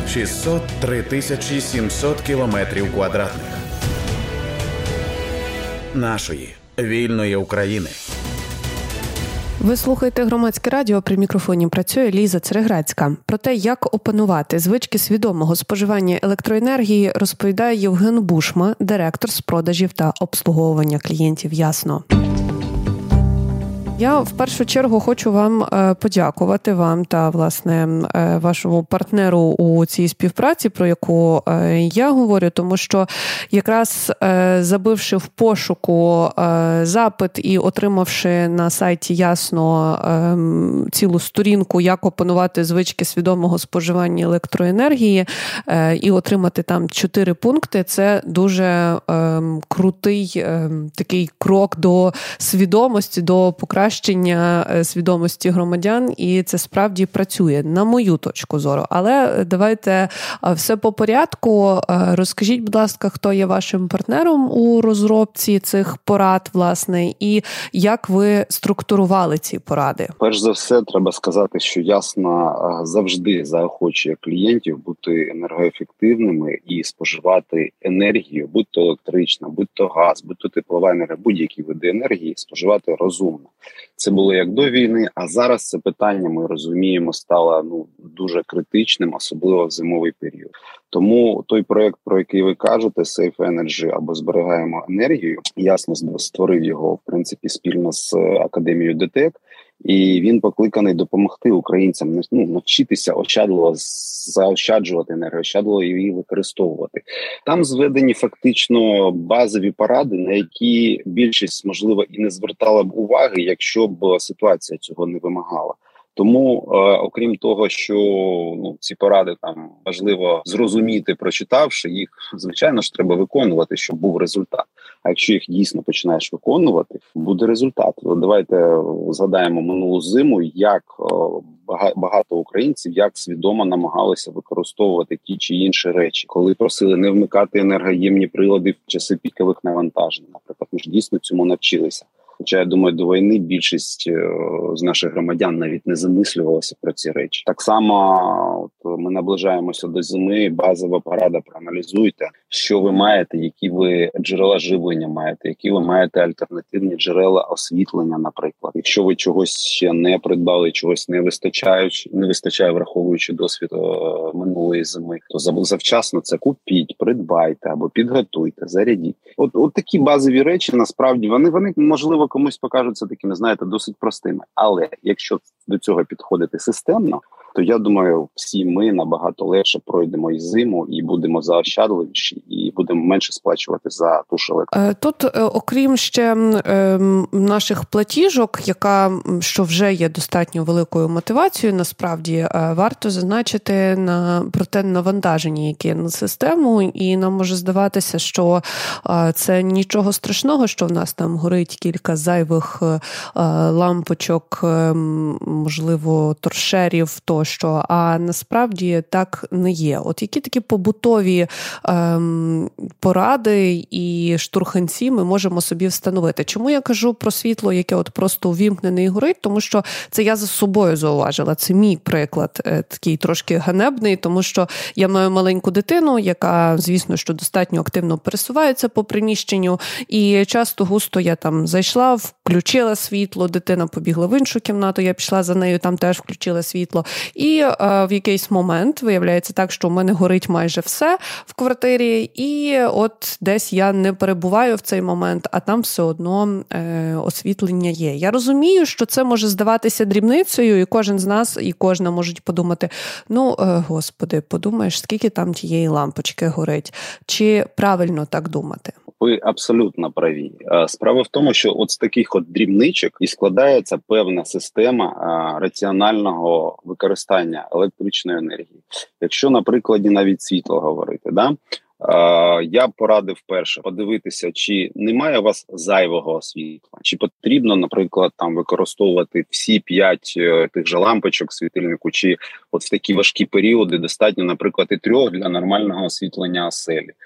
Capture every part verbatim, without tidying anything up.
шістсот три тисячі сімсот кілометрів квадратних нашої вільної України. Ви слухаєте Громадське радіо, при мікрофоні працює Ліза Цереграцька. Про те, як опанувати звички свідомого споживання електроенергії, розповідає Євген Бушма, директор з продажів та обслуговування клієнтів «Ясно». Я в першу чергу хочу вам подякувати, вам та, власне, вашому партнеру у цій співпраці, про яку я говорю, тому що якраз забивши в пошуку запит і отримавши на сайті «Ясно» цілу сторінку, як опанувати звички свідомого споживання електроенергії і отримати там чотири пункти, це дуже крутий такий крок до свідомості, до покращення свідомості громадян, і це справді працює, на мою точку зору. Але давайте все по порядку. Розкажіть, будь ласка, хто є вашим партнером у розробці цих порад, власне, і як ви структурували ці поради? Перш за все, треба сказати, що «Ясно» завжди заохочує клієнтів бути енергоефективними і споживати енергію, будь то електрична, будь то газ, будь то теплова енергія, будь-які види енергії, споживати розумно. Це було як до війни, а зараз це питання, ми розуміємо, стало ну дуже критичним, особливо в зимовий період. Тому той проект, про який ви кажете, Safe Energy або «Зберігаємо енергію», «Ясно» створив його, в принципі, спільно з Академією ДТЕК, і він покликаний допомогти українцям ну, навчитися ощадливо заощаджувати енергію, ощадливо її використовувати. Там зведені фактично базові поради, на які більшість, можливо, і не звертала б уваги, якщо б ситуація цього не вимагала. Тому, е, окрім того, що ну, ці поради там важливо зрозуміти, прочитавши їх, звичайно ж, треба виконувати, щоб був результат. А якщо їх дійсно починаєш виконувати, буде результат. Давайте згадаємо минулу зиму, як е, багато українців як свідомо намагалися використовувати ті чи інші речі, коли просили не вмикати енергоємні прилади в часи пікових навантажень. Наприклад, ми ж дійсно цьому навчилися. Хоча, я думаю, до війни більшість з наших громадян навіть не замислювалася про ці речі. Так само от ми наближаємося до зими, базова порада: проаналізуйте, що ви маєте, які ви джерела живлення маєте, які ви маєте альтернативні джерела освітлення, наприклад. Якщо ви чогось ще не придбали, чогось не вистачає, не вистачає, враховуючи досвід о, минулої зими, то завчасно це купіть, придбайте або підготуйте, зарядіть. От, от такі базові речі, насправді, вони, вони можливо, комусь покажуться такими, знаєте, досить простими. Але якщо до цього підходити системно, то я думаю, всі ми набагато легше пройдемо і зиму, і будемо заощадливіші, і будемо менше сплачувати за ту ж електрику. Тут, окрім ще наших платіжок, яка, що вже є достатньо великою мотивацією, насправді, варто зазначити на, про те навантаження, яке на систему, і нам може здаватися, що це нічого страшного, що в нас там горить кілька зайвих лампочок, можливо, торшерів, то що, а насправді так не є. От які такі побутові ем, поради і штурханці ми можемо собі встановити? Чому я кажу про світло, яке от просто увімкнене і горить? Тому що це я за собою зауважила. Це мій приклад, е, такий трошки ганебний, тому що я маю маленьку дитину, яка, звісно, що достатньо активно пересувається по приміщенню, і часто густо я там зайшла, включила світло, дитина побігла в іншу кімнату, я пішла за нею, там теж включила світло. І е, в якийсь момент виявляється так, що в мене горить майже все в квартирі, і от десь я не перебуваю в цей момент, а там все одно е, освітлення є. Я розумію, що це може здаватися дрібницею, і кожен з нас, і кожна можуть подумати, ну, е, господи, подумаєш, скільки там тієї лампочки горить. Чи правильно так думати? Ви абсолютно праві. Справа в тому, що от з таких от дрібничок і складається певна система а, раціонального використання електричної енергії. Якщо на прикладі навіть світла говорити, да? а, я б порадив перше подивитися, чи немає у вас зайвого світла, чи потрібно, наприклад, там використовувати всі п'ять тих же лампочок світильнику, чи от в такі важкі періоди достатньо, наприклад, і трьох для нормального освітлення оселі.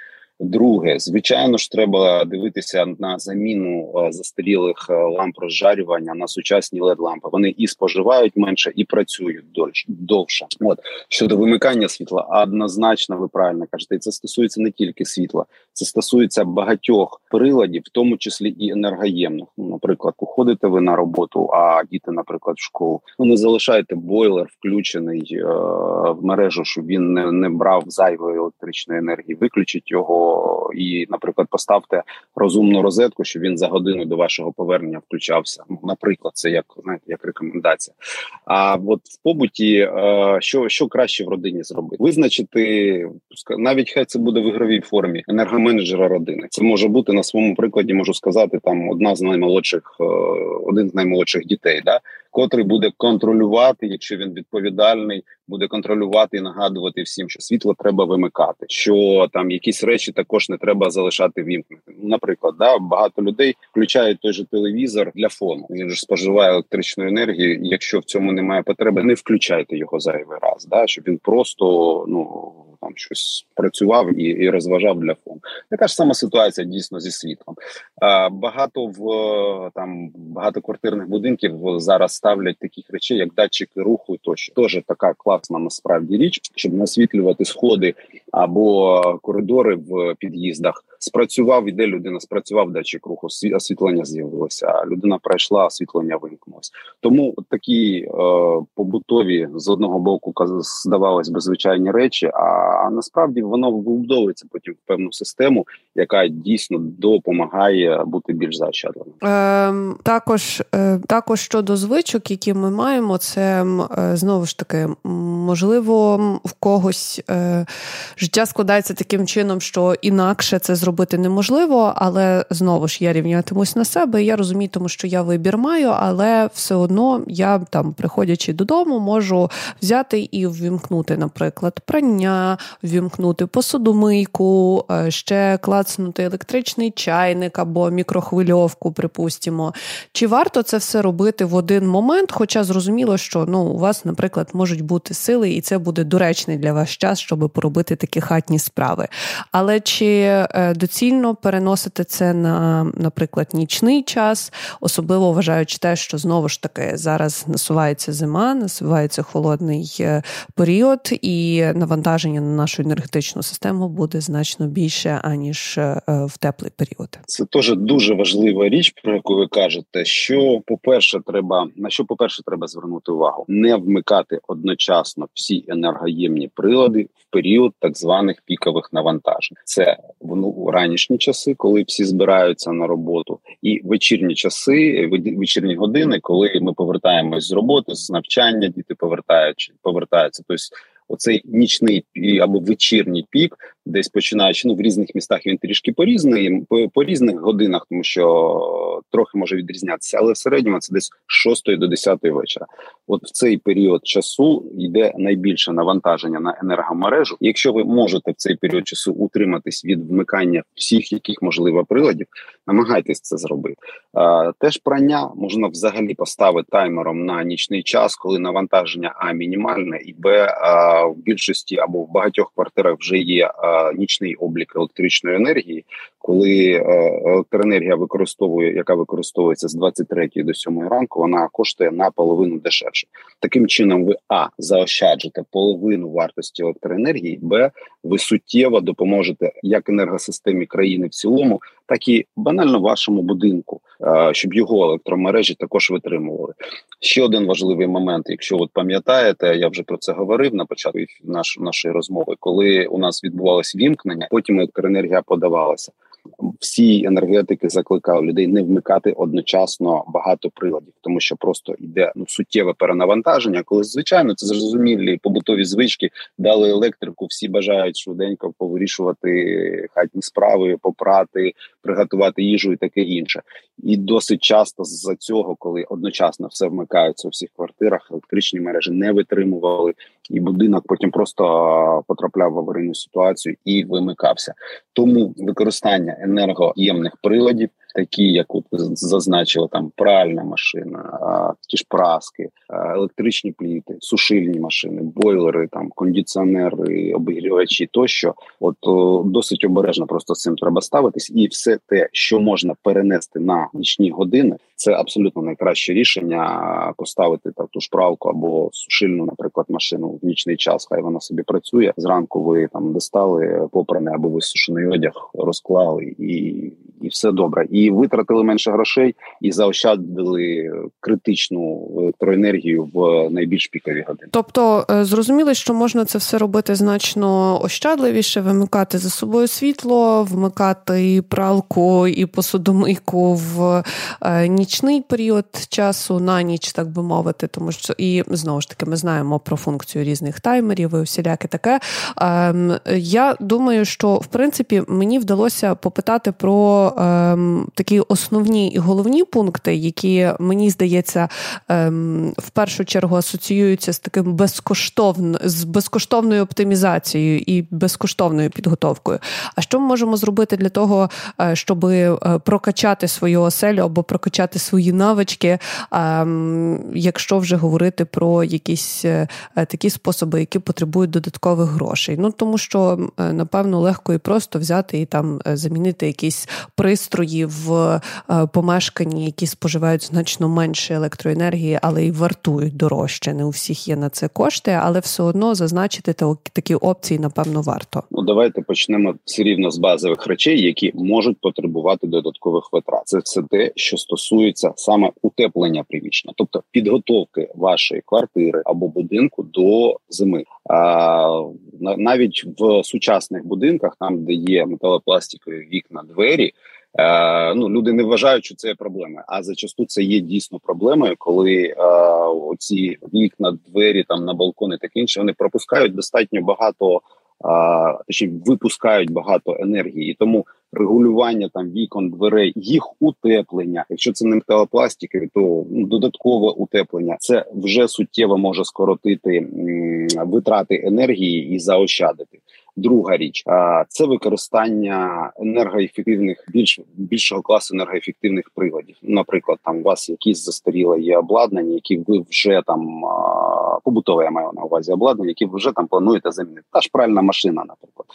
Друге, звичайно ж, треба дивитися на заміну застарілих ламп розжарювання на сучасні ел і ді-лампи. Вони і споживають менше, і працюють довше. От щодо вимикання світла, однозначно ви правильно кажете, це стосується не тільки світла, це стосується багатьох приладів, в тому числі і енергоємних. Ну, наприклад, уходите ви на роботу, а діти, наприклад, в школу. Ну, не залишайте бойлер включений е- в мережу, щоб він не, не брав зайвої електричної енергії. Виключіть його і, наприклад, поставте розумну розетку, щоб він за годину до вашого повернення включався. Ну, наприклад, це як, знаєте, як рекомендація. А от в побуті, е- що, що краще в родині зробити? Визначити, навіть хай це буде в ігровій формі, енергоменеджера родини. Це може бути, на своєму прикладі можу сказати, там одна з наймолодших, один з наймолодших дітей, да, котрий буде контролювати, якщо він відповідальний, буде контролювати і нагадувати всім, що світло треба вимикати, що там якісь речі також не треба залишати вімкнути. Наприклад, да, багато людей включають той же телевізор для фону. Він ж споживає електричну енергію, і якщо в цьому немає потреби, не включайте його зайвий раз, да, щоб він просто, ну, там щось працював і, і розважав для фону. Така ж сама ситуація дійсно зі світлом. А, багато в там багатоквартирних будинків зараз ставлять таких речей, як датчики руху тощо. Теж така класна насправді річ, щоб насвітлювати сходи або коридори в під'їздах. Спрацював, іде людина, спрацював датчик руху, освітлення з'явилося, людина пройшла, освітлення вимкнулося. Тому такі е, побутові, з одного боку, здавалось би, звичайні речі, а насправді воно вбудовується потім в певну систему, яка дійсно допомагає бути більш заощадливим. Е, також, е, також щодо звичок, які ми маємо, це, е, знову ж таки, можливо, в когось е, життя складається таким чином, що інакше це зробити неможливо, але, знову ж, я рівнятимусь на себе, і я розумію, тому що я вибір маю, але все одно я, там, приходячи додому, можу взяти і ввімкнути, наприклад, прання, ввімкнути посудомийку, ще клацнути електричний чайник або мікрохвильовку, припустимо. Чи варто це все робити в один момент, хоча зрозуміло, що, ну, у вас, наприклад, можуть бути сили, і це буде доречний для вас час, щоб поробити такі хатні справи. Але чи доцільно переносити це на, наприклад, нічний час, особливо вважаючи те, що, знову ж таки, зараз насувається зима, насувається холодний період, і навантаження на нашу енергетичну систему буде значно більше, аніж в теплий період. Це теж дуже важлива річ, про яку ви кажете, що, по-перше, треба, на що, по-перше, треба звернути увагу. Не вмикати одночасно всі енергоємні прилади в період так званих пікових навантажень. Це ну, ранішні часи, коли всі збираються на роботу, і вечірні часи, вечірні години, коли ми повертаємось з роботи, з навчання, діти повертаються, повертаються. Тобто оцей нічний або вечірній пік, десь починаючи, ну, в різних містах він трішки по-різний, по, по різних годинах, тому що трохи може відрізнятися, але в середньому це десь з шостої до десятої вечора. От в цей період часу йде найбільше навантаження на енергомережу. І якщо ви можете в цей період часу утриматись від вмикання всіх, яких можливо приладів, намагайтесь це зробити. А, теж прання можна взагалі поставити таймером на нічний час, коли навантаження а мінімальне, і б а, в більшості або в багатьох квартирах вже є а, нічний облік електричної енергії, коли е, електроенергія використовує, яка використовується з двадцять третьої до сьомої ранку, вона коштує наполовину дешевше. Таким чином ви а. заощаджите половину вартості електроенергії, б. ви суттєво допоможете як енергосистемі країни в цілому, так і банально вашому будинку, е, щоб його електромережі також витримували. Ще один важливий момент, якщо от пам'ятаєте, я вже про це говорив на початку наш, нашої розмови, коли у нас відбувалось вімкнення, потім електроенергія подавалася. Всі енергетики закликали людей не вмикати одночасно багато приладів, тому що просто йде ну, суттєве перенавантаження, коли, звичайно, це зрозумілі побутові звички, дали електрику, всі бажають швиденько повирішувати хатні справи, попрати, приготувати їжу і таке інше. І досить часто з-за цього, коли одночасно все вмикається у всіх квартирах, електричні мережі не витримували, і будинок потім просто потрапляв в аварійну ситуацію і вимикався. Тому використання енергоємних приладів такі як от зазначили там пральна машина, ті ж праски, електричні пліти, сушильні машини, бойлери, там кондиціонери, обігрівачі тощо. От о, досить обережно просто з цим треба ставитись, і все те, що можна перенести на нічні години, це абсолютно найкраще рішення поставити так ту ж пралку або сушильну, наприклад, машину в нічний час. Хай вона собі працює. Зранку ви там достали попраний або висушений одяг, розклали і, і все добре. І витратили менше грошей, і заощадили критичну електроенергію в найбільш пікові години. Тобто, зрозуміло, що можна це все робити значно ощадливіше, вимикати за собою світло, вмикати і пралку, і посудомийку в нічний період часу, на ніч, так би мовити, тому що, і знову ж таки, ми знаємо про функцію різних таймерів і всіляке таке. Я думаю, що, в принципі, мені вдалося попитати про такі основні і головні пункти, які, мені здається, в першу чергу асоціюються з таким безкоштовним, з безкоштовною оптимізацією і безкоштовною підготовкою. А що ми можемо зробити для того, щоб прокачати свою оселю або прокачати свої навички, якщо вже говорити про якісь такі способи, які потребують додаткових грошей? Ну, тому що, напевно, легко і просто взяти і там замінити якісь пристрої в помешканні, які споживають значно менше електроенергії, але й вартують дорожче. Не у всіх є на це кошти, але все одно зазначити такі опції, напевно, варто. Ну, давайте почнемо все рівно з базових речей, які можуть потребувати додаткових витрат. Це все те, що стосується саме утеплення приміщення, тобто підготовки вашої квартири або будинку до зими. А, навіть в сучасних будинках, там, де є металопластикові вікна, двері, Е, ну, люди не вважають, що це є проблема, а зачасту це є дійсно проблемою, коли е, оці вікна, двері там на балкони, таке інше, вони пропускають достатньо багато, е, точніше випускають багато енергії, і тому регулювання там вікон, дверей, їх утеплення, якщо це не металопластикові, то ну, додаткове утеплення, це вже суттєво може скоротити м, витрати енергії і заощадити. Друга річ – це використання енергоефективних, більш, більшого класу енергоефективних приладів. Наприклад, там у вас якісь застаріле є обладнання, які ви вже там, побутове я маю на увазі обладнання, які ви вже там плануєте замінити. Та ж пральна машина, наприклад.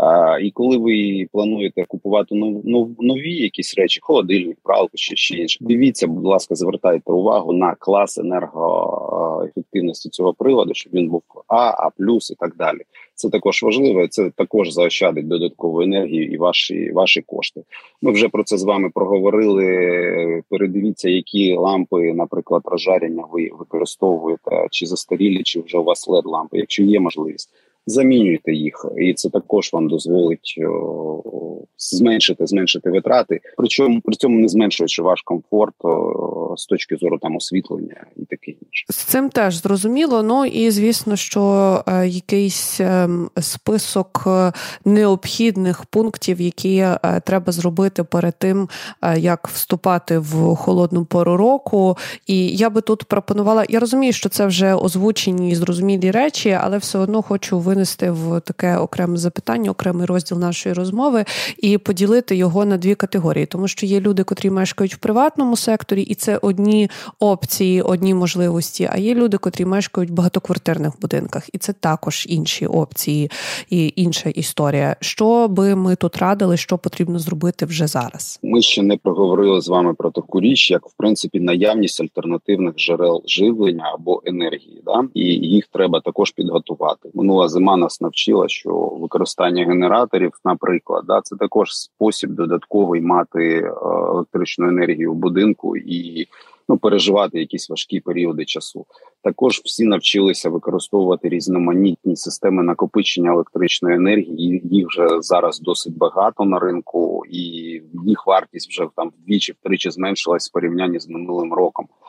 І коли ви плануєте купувати нові якісь речі, холодильник, пралку чи ще інше, дивіться, будь ласка, звертайте увагу на клас енергоефективності цього приладу, щоб він був А, А плюс і так далі. Це також важливо, це також заощадить додаткову енергію і ваші, ваші кошти. Ми вже про це з вами проговорили. Передивіться, які лампи, наприклад, розжарення ви використовуєте, чи застарілі, чи вже у вас ел і ді-лампи. Якщо є можливість, замінюйте їх, і це також вам дозволить о, зменшити, зменшити витрати. Причому при цьому не зменшуючи ваш комфорт о, з точки зору там освітлення і таке інше. З цим теж зрозуміло. Ну і звісно, що е, якийсь е, список необхідних пунктів, які е, треба зробити перед тим, е, як вступати в холодну пору року. І я би тут пропонувала, я розумію, що це вже озвучені і зрозумілі речі, але все одно хочу винести в таке окреме запитання, окремий розділ нашої розмови і поділити його на дві категорії. Тому що є люди, котрі мешкають в приватному секторі, і це одні опції, одні можливості, а є люди, котрі мешкають в багатоквартирних будинках, і це також інші опції і інша історія. Що би ми тут радили, що потрібно зробити вже зараз? Ми ще не проговорили з вами про таку річ, як, в принципі, наявність альтернативних джерел живлення або енергії, да? І їх треба також підготувати. Минула зима нас навчила, що використання генераторів, наприклад, да, це також спосіб додатковий мати електричну енергію в будинку і ну, переживати якісь важкі періоди часу. Також всі навчилися використовувати різноманітні системи накопичення електричної енергії. Їх вже зараз досить багато на ринку, і їх вартість вже там вдвічі-втричі зменшилась в порівнянні з минулим роком.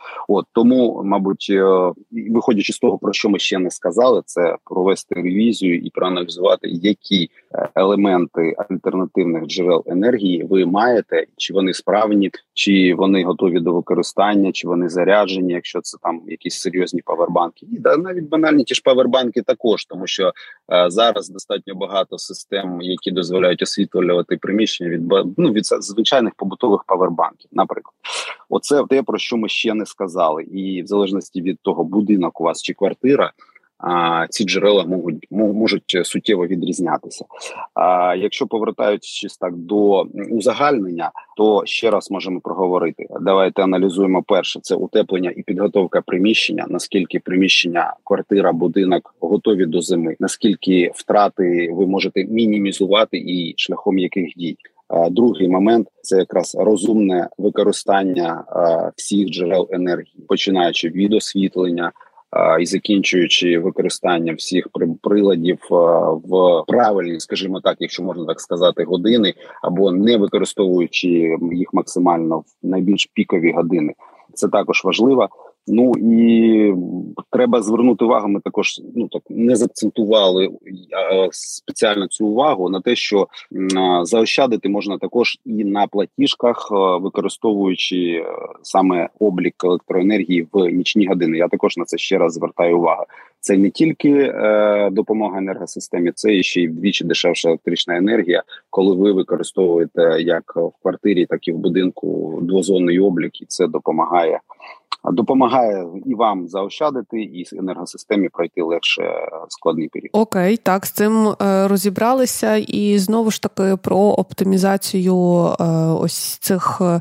От тому, мабуть, виходячи з того, про що ми ще не сказали, це провести ревізію і проаналізувати, які елементи альтернативних джерел енергії ви маєте, чи вони справні, чи вони готові до використання, чи вони заряджені, якщо це там якісь серйозні павербанки. І да, навіть банальні ті ж павербанки також, тому що е, зараз достатньо багато систем, які дозволяють освітлювати приміщення від ну, від звичайних побутових павербанків, наприклад. Оце те, про що ми ще не сказали. І в залежності від того, будинок у вас чи квартира, а, ці джерела можуть, можуть суттєво відрізнятися. А якщо повертаючись так до узагальнення, то ще раз можемо проговорити. Давайте аналізуємо перше. Це утеплення і підготовка приміщення. Наскільки приміщення, квартира, будинок готові до зими. Наскільки втрати ви можете мінімізувати і шляхом яких дій. Другий момент – це якраз розумне використання а, всіх джерел енергії, починаючи від освітлення а, і закінчуючи використання всіх приладів а, в правильні, скажімо так, якщо можна так сказати, години, або не використовуючи їх максимально в найбільш пікові години. Це також важливо. Ну і треба звернути увагу, ми також ну так не заакцентували а, спеціально цю увагу на те, що а, заощадити можна також і на платіжках, а, використовуючи а, саме облік електроенергії в нічні години. Я також на це ще раз звертаю увагу. Це не тільки е, допомога енергосистемі, це і ще й вдвічі дешевша електрична енергія, коли ви використовуєте як в квартирі, так і в будинку двозонний облік, і це допомагає. Допомагає і вам заощадити, і енергосистемі пройти легше складний період. Окей, так, з цим е, розібралися. І знову ж таки про оптимізацію е, ось цих е,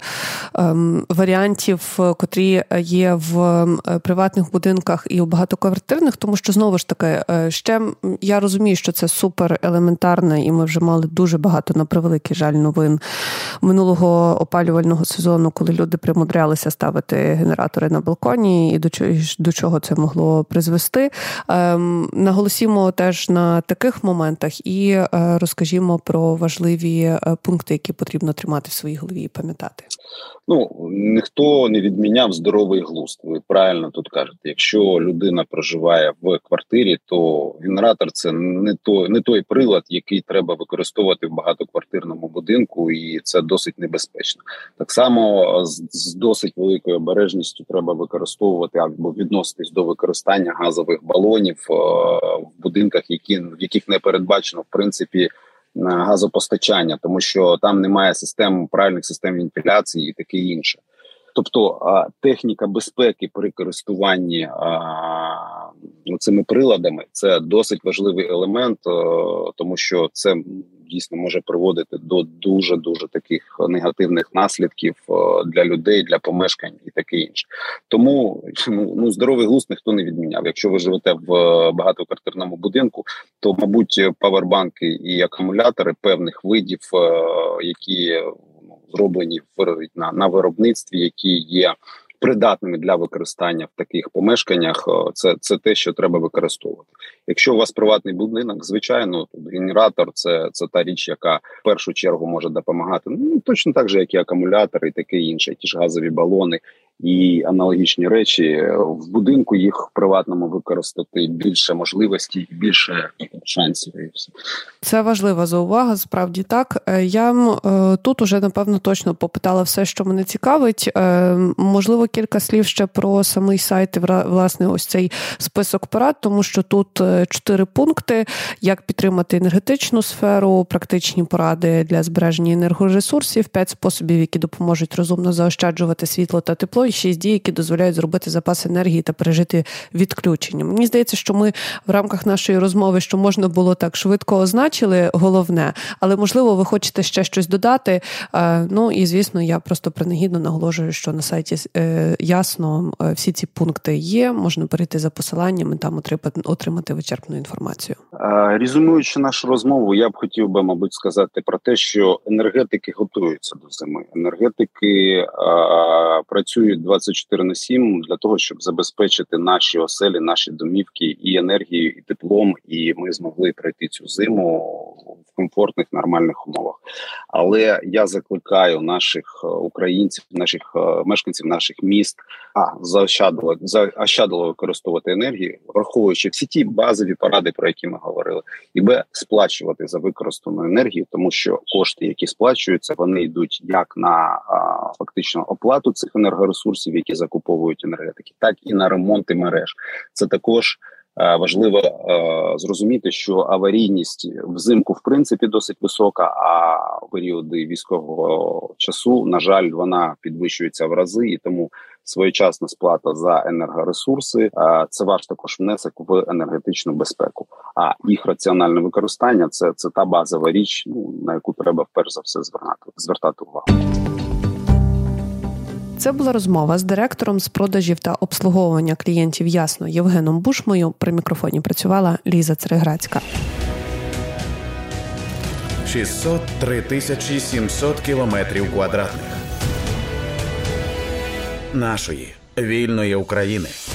варіантів, котрі є в приватних будинках і в багатоквартирних, тому що, знову ж таки, е, ще я розумію, що це супер елементарне, і ми вже мали дуже багато, на превеликий жаль, новин минулого опалювального сезону, коли люди примудрялися ставити генератори на балконі, і до чого, до чого це могло призвести. Ем, наголосімо теж на таких моментах і е, розкажімо про важливі е, пункти, які потрібно тримати в своїй голові і пам'ятати. Ну, ніхто не відміняв здоровий глузд. Ви правильно тут кажете. Якщо людина проживає в квартирі, то генератор – це не той, не той прилад, який треба використовувати в багатоквартирному будинку, і це досить небезпечно. Так само з, з досить великою обережністю треба використовувати або відноситись до використання газових балонів е, в будинках, які, в яких не передбачено, в принципі, газопостачання, тому що там немає систем, правильних систем вентиляції і таке інше. Тобто техніка безпеки при користуванні цими приладами – це досить важливий елемент, тому що це дійсно може приводити до дуже-дуже таких негативних наслідків для людей, для помешкань і таке інше. Тому ну, здоровий глузд ніхто не відміняв. Якщо ви живете в багатоквартирному будинку, то, мабуть, павербанки і акумулятори певних видів, які зроблені на, на виробництві, які є придатними для використання в таких помешканнях, це, це те, що треба використовувати. Якщо у вас приватний будинок, звичайно, генератор – це, це та річ, яка в першу чергу може допомагати. Ну, точно так же, як і акумулятори і таке інше, ті ж газові балони і аналогічні речі. В будинку їх в приватному використати більше можливостей, більше шансів. І все. Це важлива заувага, справді так. Я е, тут уже, напевно, точно попитала все, що мене цікавить. Е, можливо, кілька слів ще про самий сайт і, власне, ось цей список порад, тому що тут чотири пункти: як підтримати енергетичну сферу, практичні поради для збереження енергоресурсів, п'ять способів, які допоможуть розумно заощаджувати світло та тепло, і шість дій, які дозволяють зробити запас енергії та пережити відключення. Мені здається, що ми в рамках нашої розмови, що можна було так швидко означили головне, але, можливо, ви хочете ще щось додати. Ну, і, звісно, я просто принагідно наголошую, що на сайті ясно всі ці пункти є, можна перейти за посиланням і там отримати вичерпну інформацію. Резюмуючи нашу розмову, я б хотів би, мабуть, сказати про те, що енергетики готуються до зими. Енергетики а, працюють двадцять чотири на сім для того, щоб забезпечити наші оселі, наші домівки і енергією, і теплом, і ми змогли пройти цю зиму в комфортних, нормальних умовах. Але я закликаю наших українців, наших мешканців наших міст, а заощадливо, заощадливо використовувати енергію, враховуючи всі ті базові поради, про які ми говорили, і б, сплачувати за використану енергію, тому що кошти, які сплачуються, вони йдуть як на а, фактично оплату цих енергоресурсів, які закуповують енергетики, так і на ремонти мереж. Це також важливо е, зрозуміти, що аварійність взимку в принципі досить висока, а в періоди військового часу, на жаль, вона підвищується в рази, і тому своєчасна сплата за енергоресурси е, – це ваш також внесок в енергетичну безпеку. А їх раціональне використання – це, це та базова річ, ну, на яку треба перш за все звертати, звертати увагу. Це була розмова з директором з продажів та обслуговування клієнтів «Ясно» Євгеном Бушмою. При мікрофоні працювала Ліза Цереграцька. шістсот три тисячі сімсот кілометрів квадратних нашої вільної України.